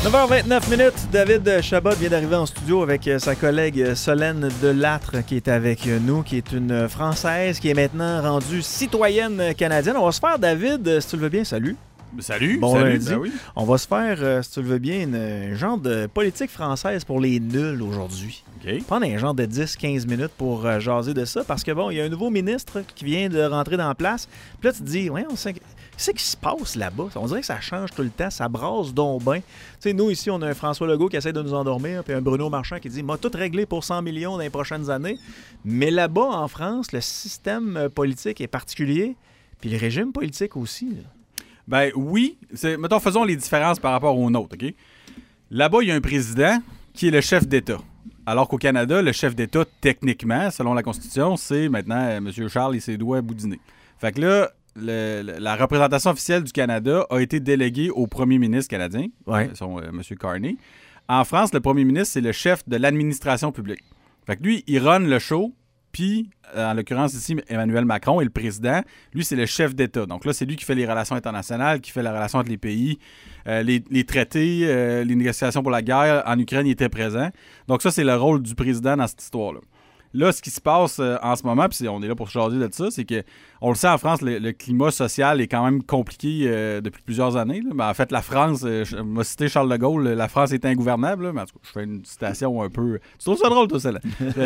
9h29, David Chabot vient d'arriver en studio avec sa collègue Solène Delattre qui est avec nous, qui est une Française qui est maintenant rendue citoyenne canadienne. On va se faire, David, si tu le veux bien, salut. Salut. Bon salut, lundi. ben oui. On va se faire, si tu le veux bien, un genre de politique française pour les nuls aujourd'hui. OK. Prendre un genre de 10-15 minutes pour jaser de ça parce que bon, il y a un nouveau ministre qui vient de rentrer dans la place. Puis là, tu te dis, ouais, qu'est-ce qui se passe là-bas? On dirait que ça change tout le temps, ça brasse donc bien. Tu sais, nous, ici, on a un François Legault qui essaie de nous endormir, puis un Bruno Marchand qui dit « m'a tout réglé pour 100 millions dans les prochaines années ». Mais là-bas, en France, le système politique est particulier, puis le régime politique aussi. Là. Ben oui. Mettons, faisons les différences par rapport aux nôtres, OK? Là-bas, il y a un président qui est le chef d'État. Alors qu'au Canada, le chef d'État, techniquement, selon la Constitution, c'est maintenant M. Charles et ses doigts boudinés. Fait que là, la représentation officielle du Canada a été déléguée au premier ministre canadien, M. Carney. En France, le premier ministre, c'est le chef de l'administration publique. Fait que lui, il run le show, puis, en l'occurrence ici, Emmanuel Macron est le président. Lui, c'est le chef d'État. Donc là, c'est lui qui fait les relations internationales, qui fait la relation entre les pays, les traités, les négociations pour la guerre. En Ukraine, il était présent. Donc ça, c'est le rôle du président dans cette histoire-là. Là, ce qui se passe en ce moment, puis on est là pour jaser de ça, c'est que on le sait en France, le climat social est quand même compliqué depuis plusieurs années. Ben, en fait, la France, m'a cité Charles de Gaulle, la France est ingouvernable. Là, mais en tout cas, je fais une citation un peu... Tu trouves ça drôle, toi, celle-là?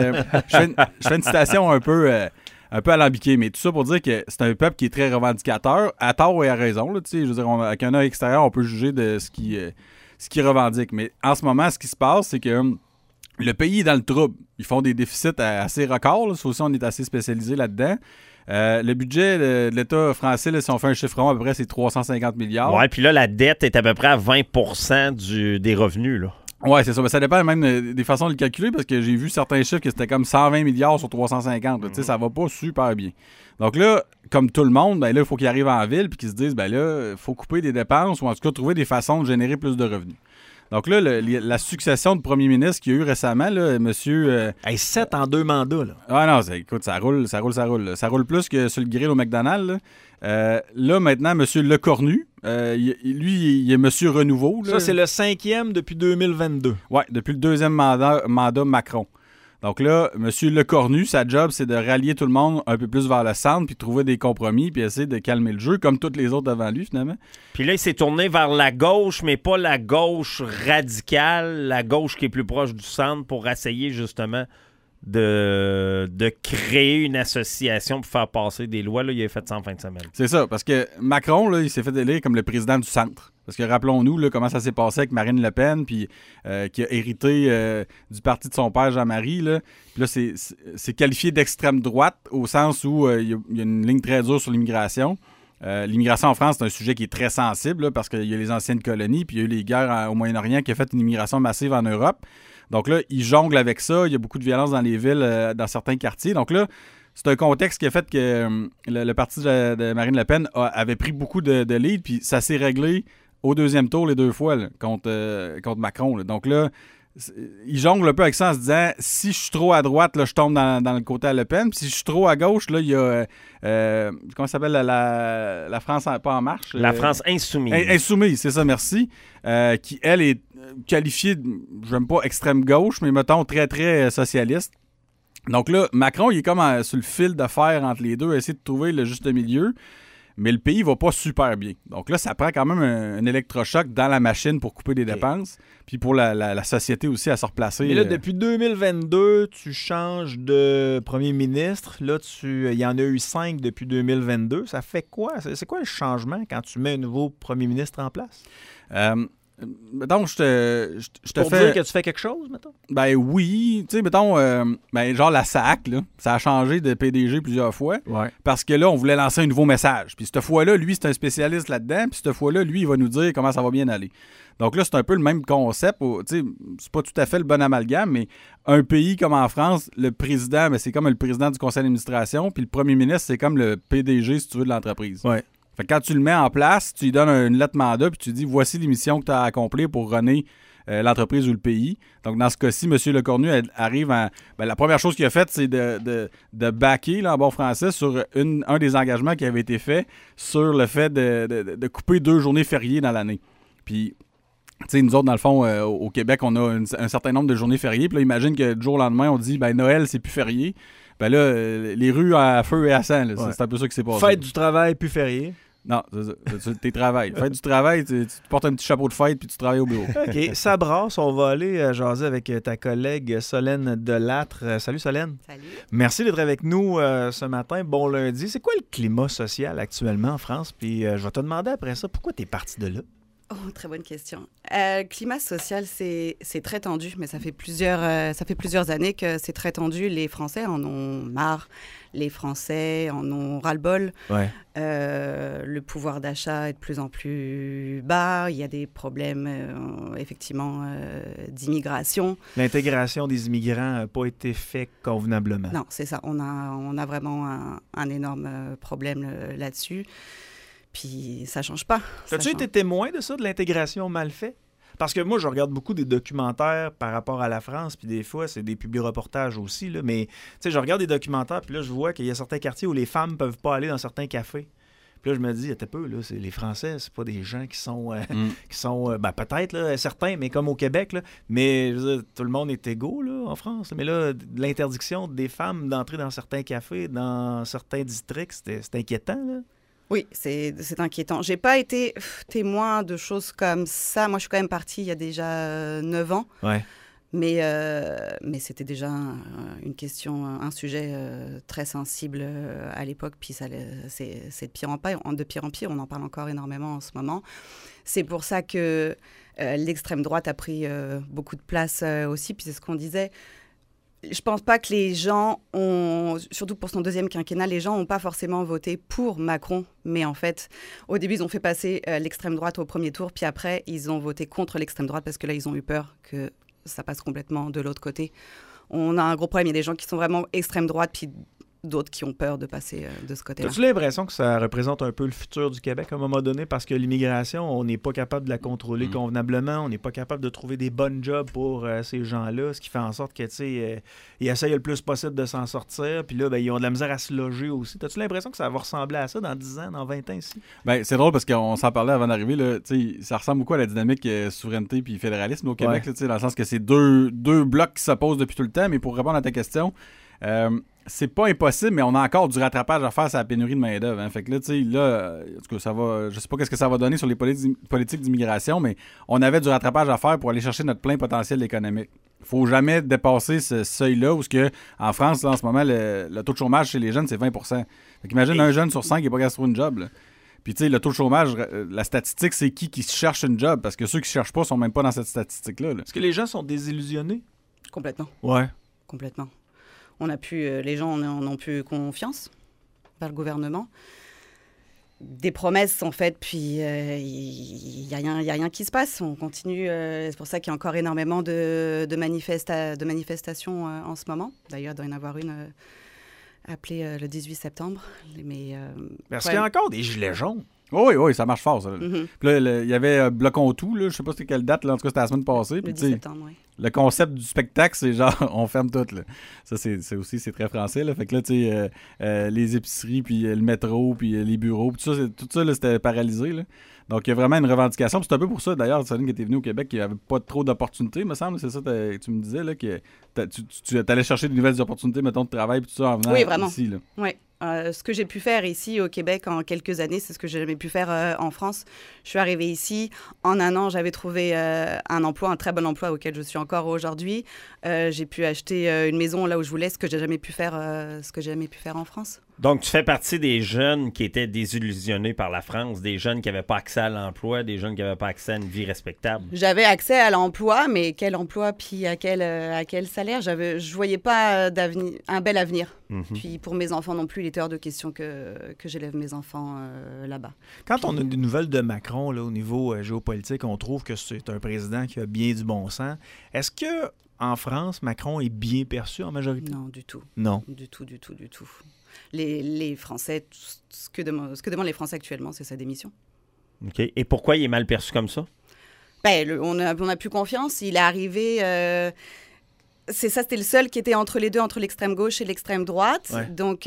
Je fais une citation un peu alambiquée, mais tout ça pour dire que c'est un peuple qui est très revendicateur, à tort et à raison. Là, je veux dire, avec un œil extérieur, on peut juger de ce qui revendique. Mais en ce moment, ce qui se passe, c'est que le pays est dans le trouble. Ils font des déficits assez records. Là. Ça aussi, on est assez spécialisé là-dedans. Le budget de l'État français, là, si on fait un chiffron, à peu près, c'est 350 milliards. Oui, puis là, la dette est à peu près à 20% des revenus. Là. Oui, c'est ça. Mais ça dépend même des façons de le calculer parce que j'ai vu certains chiffres que c'était comme 120 milliards sur 350. Tu sais, ça va pas super bien. Donc là, comme tout le monde, ben là, il faut qu'ils arrivent en ville et qu'ils se disent, ben là, il faut couper des dépenses ou en tout cas trouver des façons de générer plus de revenus. Donc là, la succession de premier ministre qu'il y a eu récemment, là, monsieur... 7 en 2 mandats, là. Ah non, écoute, ça roule. Là. Ça roule plus que sur le grill au McDonald's. Là, maintenant, monsieur Lecornu, lui, il est monsieur Renouveau. Là. Ça, c'est le 5e depuis 2022. Oui, depuis le 2e mandat Macron. Donc là, M. Lecornu, sa job, c'est de rallier tout le monde un peu plus vers le centre, puis trouver des compromis, puis essayer de calmer le jeu, comme tous les autres avant lui, finalement. Puis là, il s'est tourné vers la gauche, mais pas la gauche radicale, la gauche qui est plus proche du centre, pour essayer justement de créer une association pour faire passer des lois. Là, il a fait ça en fin de semaine. C'est ça, parce que Macron, là, il s'est fait élire comme le président du centre. Parce que rappelons-nous là, comment ça s'est passé avec Marine Le Pen, puis qui a hérité du parti de son père Jean-Marie. Là. Puis là, c'est qualifié d'extrême droite au sens où il y a une ligne très dure sur l'immigration. L'immigration en France, c'est un sujet qui est très sensible là, parce qu'il y a les anciennes colonies, puis il y a eu les guerres au Moyen-Orient qui a fait une immigration massive en Europe. Donc là, il jongle avec ça. Il y a beaucoup de violence dans les villes, dans certains quartiers. Donc là, c'est un contexte qui a fait que le parti de Marine Le Pen avait pris beaucoup de lead, puis ça s'est réglé au deuxième tour les 2 fois là, contre Macron. Là. Donc là, il jongle un peu avec ça en se disant si je suis trop à droite, là, je tombe dans le côté à Le Pen. Puis si je suis trop à gauche, là, il y a comment ça s'appelle la France pas en marche? La France insoumise. Insoumise, c'est ça, merci. Qui, elle, est qualifiée, j'aime pas extrême gauche, mais mettons très, très socialiste. Donc là, Macron, il est comme sur le fil de fer entre les deux, essayer de trouver le juste milieu. Mais le pays va pas super bien. Donc là, ça prend quand même un électrochoc dans la machine pour couper des dépenses. Puis pour la société aussi à se replacer. Mais là, depuis 2022, tu changes de premier ministre. Là, il y en a eu 5 depuis 2022. Ça fait quoi? C'est quoi le changement quand tu mets un nouveau premier ministre en place? Mettons, je te pour fais... dire que tu fais quelque chose, mettons? Ben oui. Tu sais, mettons, genre la SAC, là, ça a changé de PDG plusieurs fois. Ouais. Parce que là, on voulait lancer un nouveau message. Puis cette fois-là, lui, c'est un spécialiste là-dedans. Puis cette fois-là, lui, il va nous dire comment ça va bien aller. Donc là, c'est un peu le même concept. Tu sais, c'est pas tout à fait le bon amalgame, mais un pays comme en France, le président, c'est comme le président du conseil d'administration. Puis le premier ministre, c'est comme le PDG, si tu veux, de l'entreprise. Ouais. Fait que quand tu le mets en place, tu lui donnes une lettre mandat puis tu dis voici les missions que tu as à accomplir pour runner l'entreprise ou le pays. Donc dans ce cas-ci, M. Lecornu arrive à... la première chose qu'il a faite, c'est de backer, là, en bon français, sur un des engagements qui avait été fait sur le fait de couper 2 journées fériées dans l'année. Puis Tu sais, nous autres, dans le fond, au Québec, on a un certain nombre de journées fériées. Puis là, imagine que du jour au lendemain, on dit, ben Noël, c'est plus férié. Ben là, les rues à feu et à sang, là, Ouais. c'est un peu ça qui s'est passé. Fête du travail, plus férié. Non, c'est ça. T'es travail. Fête du travail, tu portes un petit chapeau de fête puis tu travailles au bureau. OK, ça brasse. On va aller jaser avec ta collègue Solène Delattre. Salut Solène. Salut. Merci d'être avec nous ce matin. Bon lundi. C'est quoi le climat social actuellement en France? Puis je vais te demander après ça, pourquoi tu es parti de là? Oh, très bonne question. Le climat social, c'est très tendu, mais ça fait plusieurs années que c'est très tendu. Les Français en ont marre. Les Français en ont ras-le-bol. Ouais. Le pouvoir d'achat est de plus en plus bas. Il y a des problèmes, effectivement, d'immigration. L'intégration des immigrants n'a pas été faite convenablement. Non, c'est ça. On a vraiment un énorme problème là-dessus. Puis ça change pas. As-tu été témoin de ça, de l'intégration mal faite? Parce que moi, je regarde beaucoup des documentaires par rapport à la France, puis des fois, c'est des publi-reportages aussi, là, mais tu sais, je regarde des documentaires, puis là, je vois qu'il y a certains quartiers où les femmes peuvent pas aller dans certains cafés. Puis là, je me dis, attends un peu, là, les Français, c'est pas des gens qui sont, ben, peut-être, là, certains, mais comme au Québec, là, mais je veux dire, tout le monde est égaux, là, en France. Mais là, l'interdiction des femmes d'entrer dans certains cafés, dans certains districts, c'est inquiétant, là. Oui, c'est inquiétant. J'ai pas été témoin de choses comme ça. Moi, je suis quand même partie il y a déjà 9 ans. Ouais. Mais c'était déjà une question, un sujet très sensible à l'époque. Puis c'est de pire en pire. On en parle encore énormément en ce moment. C'est pour ça que l'extrême droite a pris beaucoup de place aussi. Puis c'est ce qu'on disait. Je pense pas que les gens ont, surtout pour son deuxième quinquennat, les gens n'ont pas forcément voté pour Macron. Mais en fait, au début, ils ont fait passer l'extrême droite au premier tour. Puis après, ils ont voté contre l'extrême droite parce que là, ils ont eu peur que ça passe complètement de l'autre côté. On a un gros problème. Il y a des gens qui sont vraiment extrême droite, puis d'autres qui ont peur de passer de ce côté-là. As-tu l'impression que ça représente un peu le futur du Québec à un moment donné? Parce que l'immigration, on n'est pas capable de la contrôler convenablement. On n'est pas capable de trouver des bonnes jobs pour ces gens-là, ce qui fait en sorte que, tu sais, ils essayent le plus possible de s'en sortir. Puis là, ben, ils ont de la misère à se loger aussi. As-tu l'impression que ça va ressembler à ça dans 10 ans, dans 20 ans ici? Ben, c'est drôle parce qu'on s'en parlait avant d'arriver. Là, ça ressemble beaucoup à la dynamique souveraineté puis fédéralisme au Québec. Ouais. Là, dans le sens que c'est deux blocs qui s'opposent depuis tout le temps. Mais pour répondre à ta question, c'est pas impossible, mais on a encore du rattrapage à faire sur la pénurie de main-d'œuvre. Hein. Fait que là, tu sais, en tout cas, ça va. Je sais pas qu'est-ce que ça va donner sur les politiques d'immigration, mais on avait du rattrapage à faire pour aller chercher notre plein potentiel économique. Faut jamais dépasser ce seuil-là où en France, là, en ce moment, le taux de chômage chez les jeunes, c'est 20%. Fait qu'imagine un jeune sur 5 qui n'est pas capable de trouver une job. Là. Puis, tu sais, le taux de chômage, la statistique, c'est qui se cherche une job, parce que ceux qui ne cherchent pas sont même pas dans cette statistique-là. Là. Est-ce que les gens sont désillusionnés? Complètement. Ouais. Complètement. Les gens n'ont plus confiance vers le gouvernement. Des promesses sont faites, puis il n'y a rien qui se passe. On continue. C'est pour ça qu'il y a encore énormément de manifestations en ce moment. D'ailleurs, il doit y en avoir une appelée le 18 septembre. Parce qu'il y a encore des gilets jaunes. Oui, ça marche fort, ça. Mm-hmm. Puis là, il y avait Bloquons tout, là, je sais pas c'était quelle date, là, en tout cas, c'était la semaine passée. Le Puis, 10 septembre, oui. Le concept du spectacle, c'est genre, on ferme tout, là. Ça, c'est très français, là. Fait que là, tu sais, les épiceries, puis le métro, puis les bureaux, puis tout ça, là, c'était paralysé, là. Donc, il y a vraiment une revendication. Puis c'est un peu pour ça, d'ailleurs, Céline, qui était venue au Québec, qu'il n'y avait pas trop d'opportunités, me semble. C'est ça que tu me disais, là, que tu allais chercher de nouvelles opportunités, mettons, de travail, puis tout ça, en venant ici, là. Oui. Ce que j'ai pu faire ici au Québec en quelques années, c'est ce que j'ai jamais pu faire en France. Je suis arrivée ici. En un an, j'avais trouvé un emploi, un très bon emploi auquel je suis encore aujourd'hui. J'ai pu acheter une maison là où je voulais, ce que j'ai jamais pu faire en France. Donc, tu fais partie des jeunes qui étaient désillusionnés par la France, des jeunes qui n'avaient pas accès à l'emploi, des jeunes qui n'avaient pas accès à une vie respectable. J'avais accès à l'emploi, mais quel emploi, puis à quel salaire? Je voyais pas un bel avenir. Mm-hmm. Puis pour mes enfants non plus, il était hors de question que j'élève mes enfants là-bas. Quand on a des nouvelles de Macron là, au niveau géopolitique, on trouve que c'est un président qui a bien du bon sens. Est-ce que en France, Macron est bien perçu en majorité? Non, du tout. Non. Du tout. Les Français, ce que demandent les Français actuellement, c'est sa démission. OK. Et pourquoi il est mal perçu comme ça? Ben, on a plus confiance. Il est arrivé... C'est ça, c'était le seul qui était entre les deux, entre l'extrême gauche et l'extrême droite. Ouais. Donc,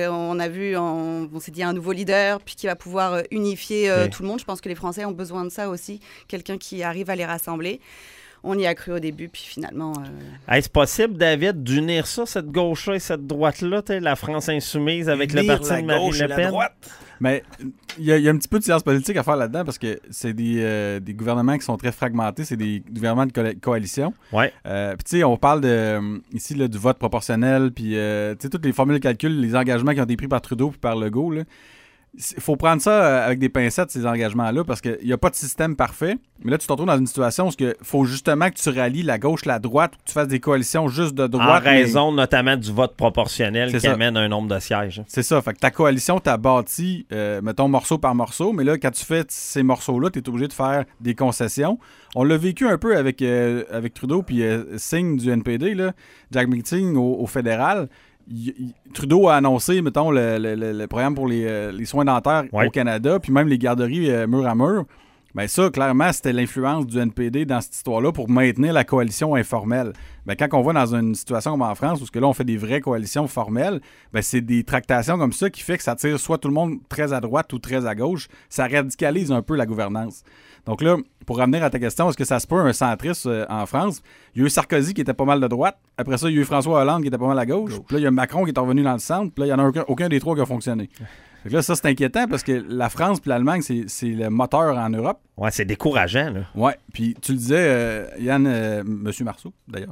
on s'est dit un nouveau leader, puis qui va pouvoir unifier tout le monde. Je pense que les Français ont besoin de ça aussi, quelqu'un qui arrive à les rassembler. On y a cru au début, puis finalement... Est-ce possible, David, d'unir ça, cette gauche-là et cette droite-là, la France insoumise avec le Unir parti la de Marine gauche Le et la Pen? droite. Mais il y a un petit peu de science politique à faire là-dedans parce que c'est des gouvernements qui sont très fragmentés. C'est des gouvernements de coalition. Ouais. Puis tu sais, on parle ici là, du vote proportionnel, puis tu sais, toutes les formules de calcul, les engagements qui ont été pris par Trudeau puis par Legault, là. Il faut prendre ça avec des pincettes, ces engagements-là, parce qu'il n'y a pas de système parfait. Mais là, tu te retrouves dans une situation où il faut justement que tu rallies la gauche, la droite, ou que tu fasses des coalitions juste de droite. En raison notamment du vote proportionnel C'est qui ça. amène un nombre de sièges. C'est ça. Fait que ta coalition, t'as bâti, mettons, morceau par morceau. Mais là, quand tu fais ces morceaux-là, t'es obligé de faire des concessions. On l'a vécu un peu avec Trudeau puis Singh du NPD, là, Jack Meeting au fédéral. Trudeau a annoncé, mettons, le programme pour les soins dentaires au Canada, puis même les garderies mur à mur. Bien ça, clairement, c'était l'influence du NPD dans cette histoire-là pour maintenir la coalition informelle. Bien, quand on va dans une situation comme en France, où là, on fait des vraies coalitions formelles, bien, c'est des tractations comme ça qui fait que ça tire soit tout le monde très à droite ou très à gauche. Ça radicalise un peu la gouvernance. Donc là, pour revenir à ta question, est-ce que ça se peut un centriste en France? Il y a eu Sarkozy qui était pas mal de droite. Après ça, il y a eu François Hollande qui était pas mal à gauche. Puis là, il y a Macron qui est revenu dans le centre. Puis là, il n'y en a aucun des trois qui a fonctionné. Fait que là, ça, c'est inquiétant parce que la France et l'Allemagne, c'est le moteur en Europe. Ouais, c'est décourageant, là. Ouais. Puis tu le disais, Yann, Monsieur Marceau, d'ailleurs.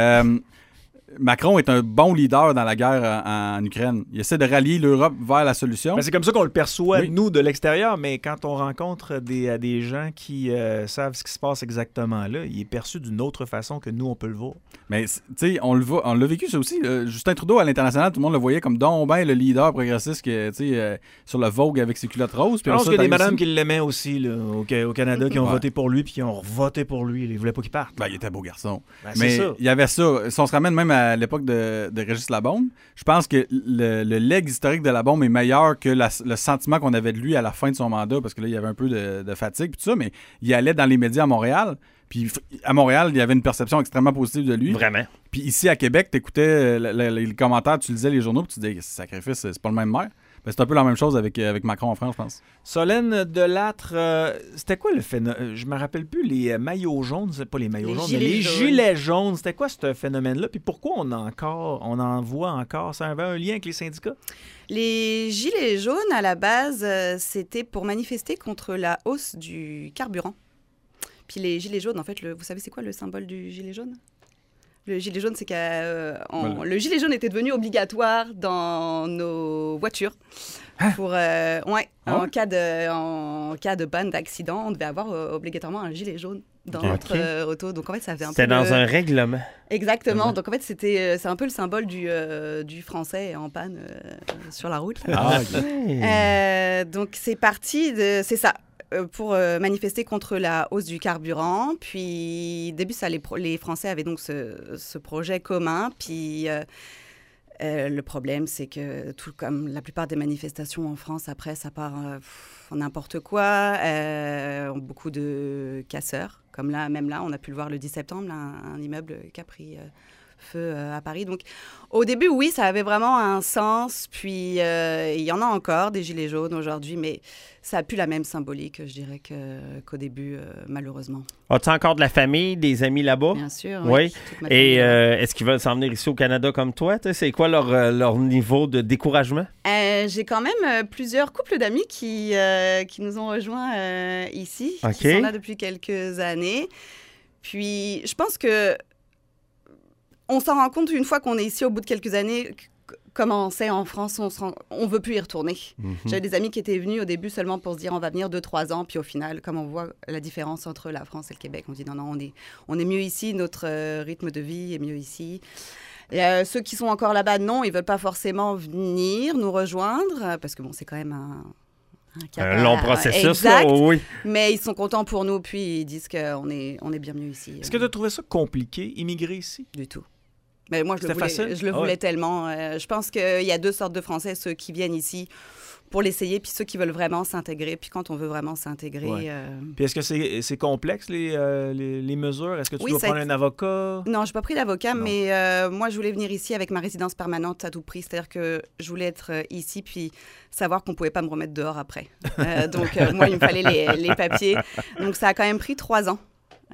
Macron est un bon leader dans la guerre en Ukraine. Il essaie de rallier l'Europe vers la solution. Ben, c'est comme ça qu'on le perçoit, Oui. nous, de l'extérieur, mais quand on rencontre des gens qui savent ce qui se passe exactement là, il est perçu d'une autre façon que nous, on peut le voir. Mais, tu sais, on l'a vécu, ça aussi. Justin Trudeau, à l'international, tout le monde le voyait comme donc ben le leader progressiste sur le Vogue avec ses culottes roses. Je pense qu'il y a des madames qui l'aimaient aussi là, au Canada, qui ont voté pour lui puis qui ont voté pour lui. Ils ne voulaient pas qu'il parte. Ben, il était un beau garçon. Ben, Mais c'est ça. il y avait ça. Si on se ramène même à l'époque de Régis Labaume, je pense que le leg historique de Labaume est meilleur que le sentiment qu'on avait de lui à la fin de son mandat, parce que là, il y avait un peu de fatigue puis tout ça, mais il allait dans les médias à Montréal. Puis à Montréal, il y avait une perception extrêmement positive de lui. Vraiment. Puis ici, à Québec, t'écoutais les commentaires, tu lisais les journaux, puis tu disais, sacrifice, c'est pas le même maire. Ben, c'est un peu la même chose avec Macron en France, je pense. Solène Delattre, c'était quoi le phénomène? Je me rappelle plus, les maillots jaunes, c'est pas les maillots Les jaunes, gilets mais les jaunes. gilets jaunes, c'était quoi ce phénomène-là? Puis pourquoi on en voit encore? Ça avait un lien avec les syndicats? Les gilets jaunes, à la base, c'était pour manifester contre la hausse du carburant. Puis les gilets jaunes, en fait, vous savez c'est quoi le symbole du gilet jaune? Le gilet jaune, c'est le gilet jaune était devenu obligatoire dans nos voitures. Pour, en cas de panne, d'accident, on devait avoir obligatoirement un gilet jaune dans notre auto. Donc en fait, ça faisait un peu... C'était dans un règlement. Exactement. Donc en fait, c'est un peu le symbole du français en panne sur la route. Donc c'est parti c'est ça. Pour manifester contre la hausse du carburant. Puis, début, les Français avaient donc ce projet commun. Puis, le problème, c'est que, tout comme la plupart des manifestations en France, après, ça part en n'importe quoi. Beaucoup de casseurs. Comme là, même là, on a pu le voir le 10 septembre, là, un immeuble qui a pris feu à Paris. Donc, au début, oui, ça avait vraiment un sens. Puis, il y en a encore des gilets jaunes aujourd'hui, mais ça n'a plus la même symbolique, je dirais, qu'au début, malheureusement. As-tu encore de la famille, des amis là-bas? Bien sûr. Oui. Toute ma Et famille là-bas. est-ce qu'ils veulent s'en venir ici au Canada comme toi? C'est quoi leur niveau de découragement? J'ai quand même plusieurs couples d'amis qui nous ont rejoints ici, OK. qui sont là depuis quelques années. Puis, je pense que on s'en rend compte une fois qu'on est ici au bout de quelques années, comment c'est en France, on veut plus y retourner. J'avais des amis qui étaient venus au début seulement pour se dire on va venir 2-3 ans, puis au final, comme on voit la différence entre la France et le Québec, on dit non, on est mieux ici, notre rythme de vie est mieux ici. Et, ceux qui sont encore là-bas, non, ils veulent pas forcément venir nous rejoindre, parce que bon, c'est quand même Un long processus, exact, là, oui. mais ils sont contents pour nous, puis ils disent qu'on est bien mieux ici. Est-ce que tu as trouvé ça compliqué, immigrer ici? Du tout. Mais moi, C'était facile? je le voulais tellement. Je pense qu'il y a 2 sortes de Français, ceux qui viennent ici pour l'essayer, puis ceux qui veulent vraiment s'intégrer. Puis quand on veut vraiment s'intégrer... Ouais. Puis est-ce que c'est complexe, les mesures? Est-ce que tu dois prendre un avocat? Non, je n'ai pas pris d'avocat, Non. mais moi, je voulais venir ici avec ma résidence permanente à tout prix. C'est-à-dire que je voulais être ici, puis savoir qu'on ne pouvait pas me remettre dehors après. Donc, moi, il me fallait les papiers. Donc, ça a quand même pris 3 ans.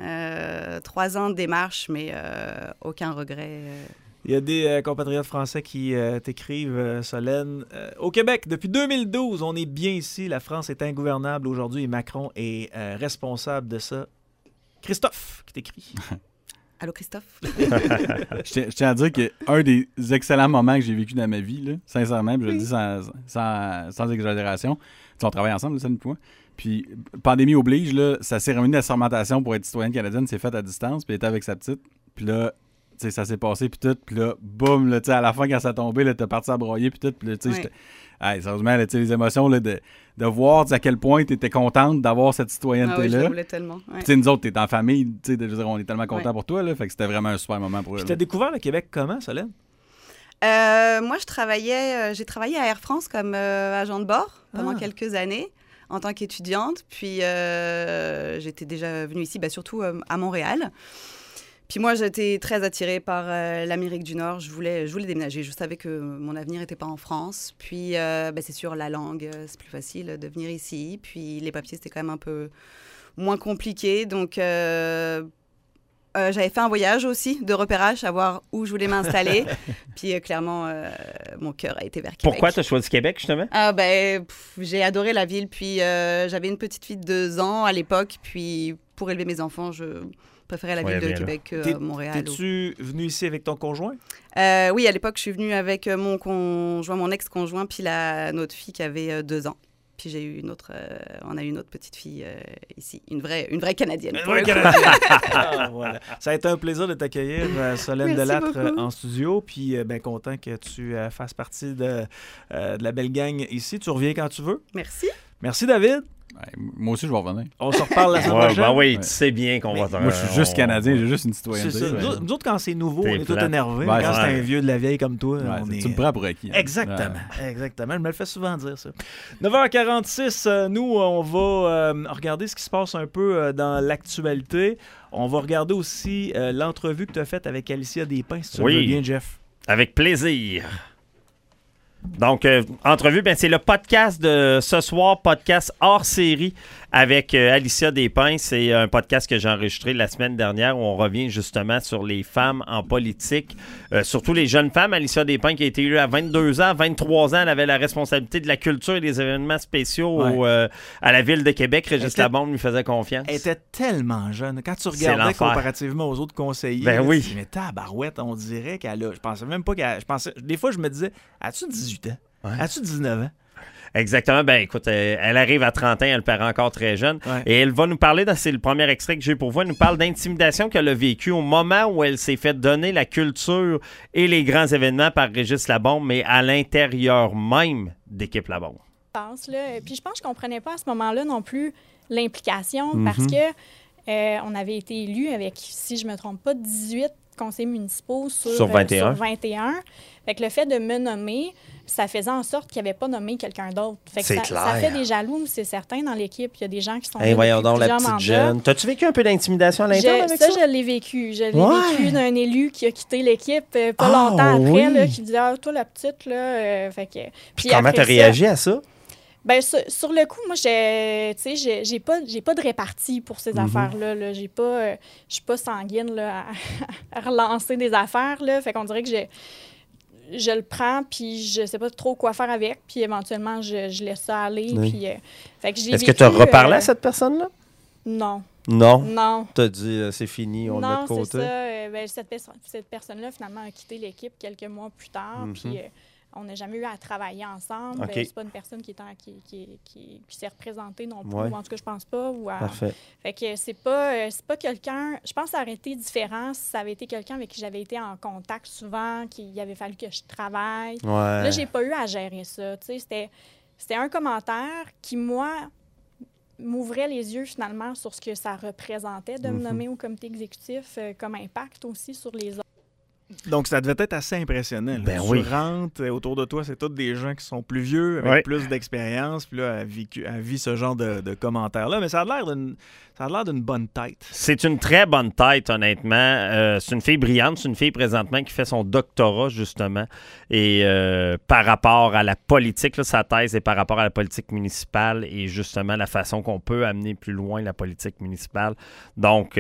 3 ans de démarche, mais aucun regret. Il y a des compatriotes français qui t'écrivent, Solène. Au Québec, depuis 2012, on est bien ici. La France est ingouvernable aujourd'hui et Macron est responsable de ça. Christophe qui t'écrit. Allô, Christophe? Je tiens à dire qu'un des excellents moments que j'ai vécu dans ma vie, là, sincèrement, puis je le dis sans exagération, tu sais, on travaille ensemble, Solène et moi. Puis, pandémie oblige, là, sa cérémonie d'assermentation pour être citoyenne canadienne s'est faite à distance, puis elle était avec sa petite. Puis là, tu sais, ça s'est passé, puis tout. Puis là, boum, là, tu sais, à la fin, quand ça tombait, là, t'es parti à broyer, puis tout. Puis là, tu sais, j'étais... Hey, sérieusement, là, tu sais, les émotions, là, de voir à quel point t'étais contente d'avoir cette citoyenneté-là. Ah oui, je le voulais tellement. Ouais. Puis, tu sais, nous autres, t'es en famille, tu sais, je veux dire, on est tellement contents pour toi, là. Fait que c'était vraiment un super moment pour eux. Puis t'as découvert le Québec comment, Solène? Moi, j'ai travaillé à Air France comme agent de bord pendant quelques années en tant qu'étudiante. Puis, j'étais déjà venue ici, surtout à Montréal. Puis moi, j'étais très attirée par l'Amérique du Nord. Je voulais déménager. Je savais que mon avenir n'était pas en France. Puis, c'est sûr, la langue, c'est plus facile de venir ici. Puis, les papiers, c'était quand même un peu moins compliqué. Donc, j'avais fait un voyage aussi de repérage, savoir où je voulais m'installer. Puis, clairement, mon cœur a été vers Québec. Pourquoi tu as choisi Québec, justement? J'ai adoré la ville. Puis, j'avais une petite fille de 2 ans à l'époque. Puis, pour élever mes enfants, je préférais la ville de Québec que Montréal. T'es-tu venu ici avec ton conjoint? Oui, à l'époque, je suis venue avec mon conjoint, mon ex-conjoint, puis notre fille qui avait 2 ans. Puis j'ai eu on a eu une autre petite fille ici, une vraie Canadienne. Une vraie Canadienne. Voilà. Ça a été un plaisir de t'accueillir, Solène Delattre, en studio. Puis bien content que tu fasses partie de la belle gang ici. Tu reviens quand tu veux. Merci. Merci, David. Ouais, moi aussi, je vais revenir. On se reparle la semaine prochaine. Oui, tu sais bien qu'on va... Moi, je suis juste Canadien, j'ai juste une citoyenneté. C'est ça. Nous autres, quand c'est nouveau, on est tous énervés. Ouais, quand c'est un vieux de la vieille comme toi, on est... Tu me prends pour acquis. Exactement. Exactement. Je me le fais souvent dire, ça. 9h46, nous, on va regarder ce qui se passe un peu dans l'actualité. On va regarder aussi l'entrevue que tu as faite avec Alicia Despins, si tu veux bien, Jeff. Avec plaisir. Donc, entrevue, c'est le podcast de ce soir, podcast hors série avec Alicia Despins. C'est un podcast que j'ai enregistré la semaine dernière où on revient justement sur les femmes en politique, surtout les jeunes femmes. Alicia Despins qui a été élue à 22 ans, 23 ans, elle avait la responsabilité de la culture et des événements spéciaux à la Ville de Québec. Régis Labombe lui faisait confiance. Elle était tellement jeune. Quand tu regardais comparativement aux autres conseillers, oui. Tu dis, mais tabarouette, on dirait qu'elle a... Je pensais même pas qu'elle... Des fois, je me disais, as-tu 18 ans? Ouais. As-tu 19 ans? Exactement. Écoute, elle arrive à 30 ans, elle paraît encore très jeune. Ouais. Et elle va nous parler, c'est le premier extrait que j'ai pour vous, elle nous parle d'intimidation qu'elle a vécue au moment où elle s'est fait donner la culture et les grands événements par Régis Labombe, mais à l'intérieur même d'équipe Labombe. Puis je pense que je ne comprenais pas à ce moment-là non plus l'implication parce que on avait été élus avec, si je ne me trompe pas, 18 conseillers municipaux sur 21. Fait que le fait de me nommer, ça faisait en sorte qu'il n'y avait pas nommé quelqu'un d'autre. Fait que ça fait des jaloux, c'est certain, dans l'équipe. Il y a des gens qui sont voyons donc, la petite jeune. T'as-tu vécu un peu d'intimidation à l'intérieur avec ça? Ça, je l'ai vécu. Je l'ai vécu d'un élu qui a quitté l'équipe pas longtemps après, là, qui disait « toi, la petite, là... Puis comment t'as réagi à ça? Sur le coup, moi, j'ai pas de répartie pour ces affaires-là. Là. Je suis pas sanguine là, à relancer des affaires. Là. Fait qu'on dirait que je le prends, puis je sais pas trop quoi faire avec, puis éventuellement, je laisse ça aller. Puis, fait que est-ce que tu as reparlé à cette personne-là? Non. Non? Tu as dit c'est fini, on le met de côté? Non, c'est ça. Cette personne-là, finalement, a quitté l'équipe quelques mois plus tard, puis... on n'a jamais eu à travailler ensemble. Okay. C'est pas une personne qui s'est représentée non plus. Ou en tout cas, je pense pas. Parfait. Fait que c'est pas quelqu'un... Je pense que ça aurait été différent si ça avait été quelqu'un avec qui j'avais été en contact souvent, qu'il avait fallu que je travaille. Ouais. Là, j'ai pas eu à gérer ça. C'était un commentaire qui, moi, m'ouvrait les yeux finalement sur ce que ça représentait de me nommer au comité exécutif comme impact aussi sur les autres. Donc, ça devait être assez impressionnant. Là. Ben tu oui. rentres, autour de toi, c'est tous des gens qui sont plus vieux, avec plus d'expérience, puis là, elle vit ce genre de commentaires-là. Mais ça a l'air d'une bonne tête. C'est une très bonne tête, honnêtement. C'est une fille brillante, c'est une fille présentement qui fait son doctorat, justement. Et par rapport à la politique, là, sa thèse est par rapport à la politique municipale et justement la façon qu'on peut amener plus loin la politique municipale. Donc,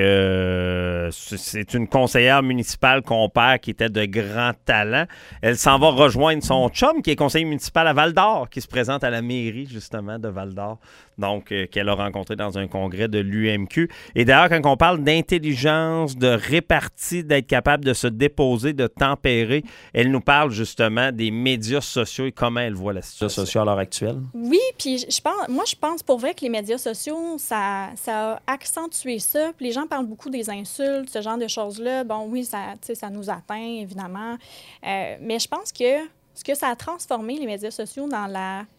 c'est une conseillère municipale qu'on perd qui était de grand talent. Elle s'en va rejoindre son chum qui est conseiller municipal à Val-d'Or, qui se présente à la mairie, justement, de Val-d'Or. Donc, qu'elle a rencontré dans un congrès de l'UMQ. Et d'ailleurs, quand on parle d'intelligence, de répartie, d'être capable de se déposer, de tempérer, elle nous parle justement des médias sociaux et comment elle voit la situation sociale à l'heure actuelle. Oui, puis je pense pour vrai que les médias sociaux, ça a accentué ça. Puis les gens parlent beaucoup des insultes, ce genre de choses-là. Bon, oui, ça nous atteint, évidemment. Mais je pense que ce que ça a transformé, les médias sociaux, dans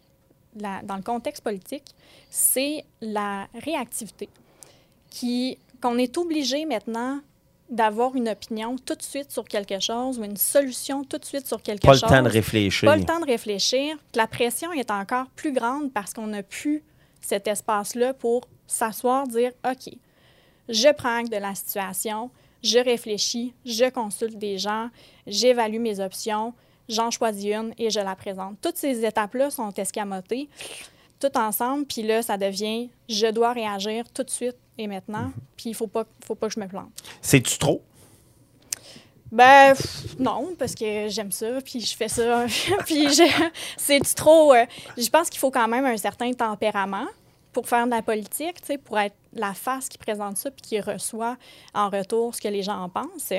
le contexte politique, c'est la réactivité. Qu'on est obligé maintenant d'avoir une opinion tout de suite sur quelque chose ou une solution tout de suite sur quelque chose. Pas le temps de réfléchir. Pas le temps de réfléchir. La pression est encore plus grande parce qu'on n'a plus cet espace-là pour s'asseoir, dire « OK, je prends acte de la situation, je réfléchis, je consulte des gens, j'évalue mes options, j'en choisis une et je la présente. » Toutes ces étapes-là sont escamotées, tout ensemble, puis là, ça devient « je dois réagir tout de suite et maintenant, puis il faut pas que je me plante. » C'est-tu trop? Ben, non, parce que j'aime ça, puis je fais ça, puis c'est trop... je pense qu'il faut quand même un certain tempérament pour faire de la politique, tu sais, pour être la face qui présente ça puis qui reçoit en retour ce que les gens en pensent.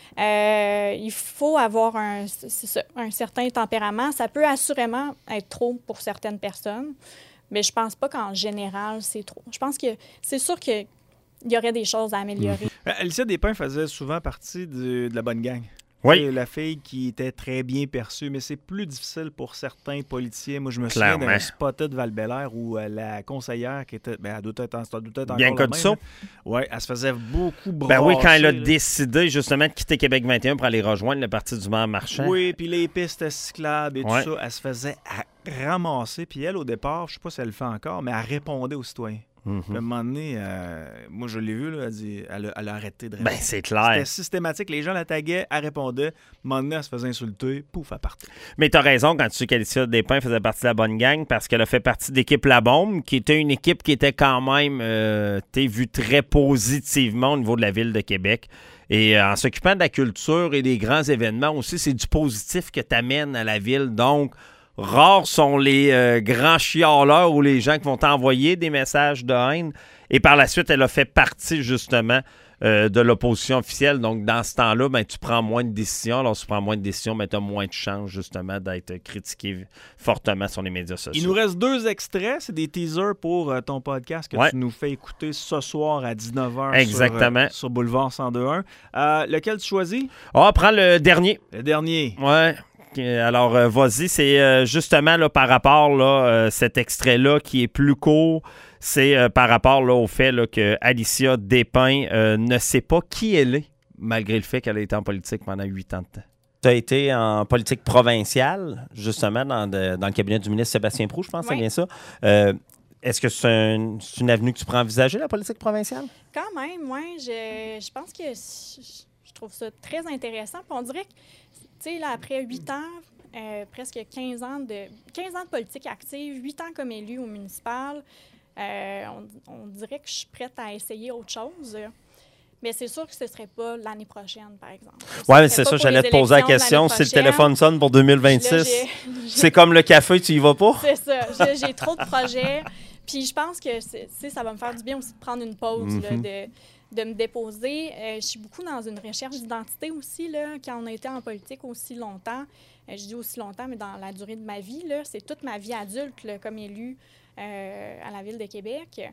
Il faut avoir un certain tempérament. Ça peut assurément être trop pour certaines personnes, mais je pense pas qu'en général, c'est trop. Je pense que c'est sûr qu'il y aurait des choses à améliorer. Alicia Despins faisait souvent partie de la bonne gang. Oui. C'est la fille qui était très bien perçue, mais c'est plus difficile pour certains politiciens. Moi, je me souviens d'un spotted de Val-Bélair où la conseillère qui était... elle doit être encore bien connu ça. Oui, elle se faisait beaucoup brasser. Ben oui, quand elle a décidé justement de quitter Québec 21 pour aller rejoindre le Parti du maire Marchand. Oui, puis les pistes cyclables et tout ça, elle se faisait ramasser. Puis elle, au départ, je ne sais pas si elle le fait encore, mais elle répondait aux citoyens. À un moment donné, moi je l'ai vu, là, elle a arrêté de répondre. Ben c'est clair. C'était systématique. Les gens la taguaient, elle répondait. À un moment donné, elle se faisait insulter, pouf, elle partait. Mais tu as raison quand tu dis qu'Alicia Despins faisait partie de la bonne gang parce qu'elle a fait partie de l'équipe La Bombe, qui était une équipe qui était quand même vue très positivement au niveau de la ville de Québec. Et en s'occupant de la culture et des grands événements aussi, c'est du positif que tu amènes à la ville. Donc, rares sont les grands chialeurs ou les gens qui vont t'envoyer des messages de haine. Et par la suite, elle a fait partie, justement, de l'opposition officielle. Donc, dans ce temps-là, ben, tu prends moins de décisions. Alors, si tu prends moins de décisions, ben, tu as moins de chances, justement, d'être critiqué fortement sur les médias sociaux. Il nous reste 2 extraits. C'est des teasers pour ton podcast que tu nous fais écouter ce soir à 19h. Exactement. Sur Boulevard 102.1. Lequel tu choisis? Prends le dernier. Le dernier. Ouais. Alors, vas-y, c'est justement là, par rapport là, cet extrait-là qui est plus court, c'est par rapport là, au fait là, que Alicia Despins ne sait pas qui elle est, malgré le fait qu'elle a été en politique pendant 8 ans de temps. Tu as été en politique provinciale, justement, dans le cabinet du ministre Sébastien Proulx, je pense, c'est bien ça. Est-ce que c'est une avenue que tu pourrais envisager, la politique provinciale? Quand même, oui. Je pense que je trouve ça très intéressant. Puis on dirait que tu sais, là, après 8 ans, presque 15 ans de politique active, 8 ans comme élue au municipal, on dirait que je suis prête à essayer autre chose. Mais c'est sûr que ce ne serait pas l'année prochaine, par exemple. Oui, mais c'est ça, j'allais te poser la question. Si le téléphone sonne pour 2026, là, c'est comme le café, tu y vas pas? C'est ça. J'ai trop de projets. Puis je pense que ça va me faire du bien aussi de prendre une pause, là, de me déposer. Je suis beaucoup dans une recherche d'identité aussi, là, quand on a été en politique aussi longtemps. Je dis aussi longtemps, mais dans la durée de ma vie, là, c'est toute ma vie adulte là, comme élue à la Ville de Québec.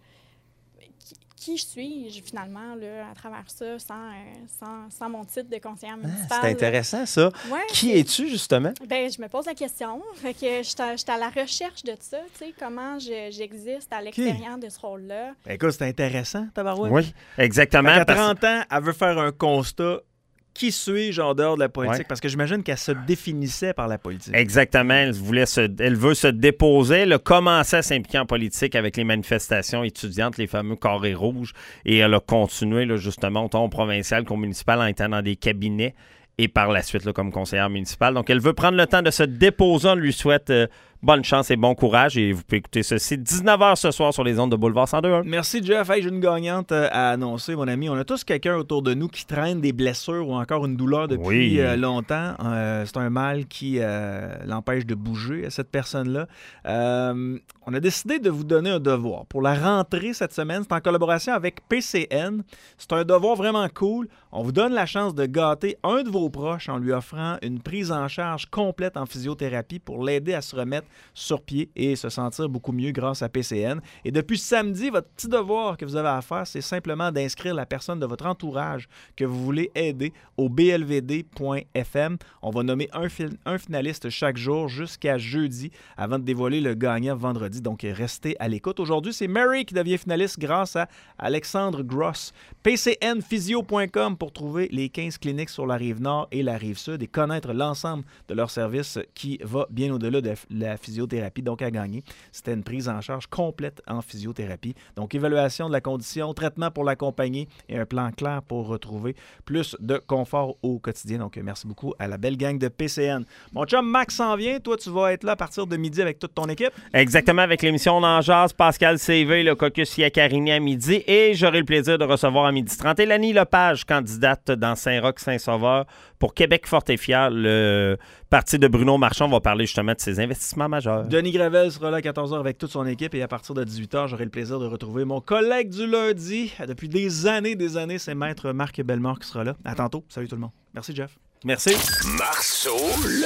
Qui suis-je finalement là, à travers ça, sans mon titre de conseillère municipale? C'est intéressant, ça. Ouais, qui es-tu, justement? Bien, je me pose la question. Fait que je suis à la recherche de ça, tu sais, comment j'existe à l'extérieur de ce rôle-là. Écoute, c'est intéressant, tabarouette. Oui, exactement. À 30 ans, elle veut faire un constat qui suis-je en dehors de la politique? Parce que j'imagine qu'elle se définissait par la politique. Exactement. Elle veut se déposer. Elle a commencé à s'impliquer en politique avec les manifestations étudiantes, les fameux carrés rouges. Et elle a continué, là, justement, autant au provincial qu'au municipal, en étant dans des cabinets et par la suite là, comme conseillère municipale. Donc, elle veut prendre le temps de se déposer. On lui souhaite bonne chance et bon courage. Et vous pouvez écouter ceci 19h ce soir sur les ondes de Boulevard 102.1. Merci, Jeff. Hey, j'ai une gagnante à annoncer, mon ami. On a tous quelqu'un autour de nous qui traîne des blessures ou encore une douleur depuis longtemps. C'est un mal qui l'empêche de bouger à cette personne-là. On a décidé de vous donner un devoir. Pour la rentrée cette semaine, c'est en collaboration avec PCN. C'est un devoir vraiment cool. On vous donne la chance de gâter un de vos proches en lui offrant une prise en charge complète en physiothérapie pour l'aider à se remettre sur pied et se sentir beaucoup mieux grâce à PCN. Et depuis samedi, votre petit devoir que vous avez à faire, c'est simplement d'inscrire la personne de votre entourage que vous voulez aider au blvd.fm. On va nommer un finaliste chaque jour jusqu'à jeudi avant de dévoiler le gagnant vendredi. Donc, restez à l'écoute. Aujourd'hui, c'est Mary qui devient finaliste grâce à Alexandre Gross. PCNphysio.com pour trouver les 15 cliniques sur la Rive-Nord et la Rive-Sud et connaître l'ensemble de leurs services qui va bien au-delà de la physiothérapie. Donc, à gagner, c'était une prise en charge complète en physiothérapie. Donc, évaluation de la condition, traitement pour l'accompagner et un plan clair pour retrouver plus de confort au quotidien. Donc, merci beaucoup à la belle gang de PCN. Mon chum Max s'en vient. Toi, tu vas être là à partir de midi avec toute ton équipe. Exactement, avec l'émission On en jase, Pascal CV, le caucus Iacarini à midi. Et j'aurai le plaisir de recevoir à 12h30 Élanie Lepage, candidate dans Saint-Roch-Saint-Sauveur pour Québec fort et fier. Le parti de Bruno Marchand va parler justement de ses investissements majeurs. Denis Gravel sera là à 14h avec toute son équipe et à partir de 18h, j'aurai le plaisir de retrouver mon collègue du lundi. Depuis des années, c'est Maître Marc Bellemare qui sera là. À tantôt. Salut tout le monde. Merci, Jeff. Merci. Marceau.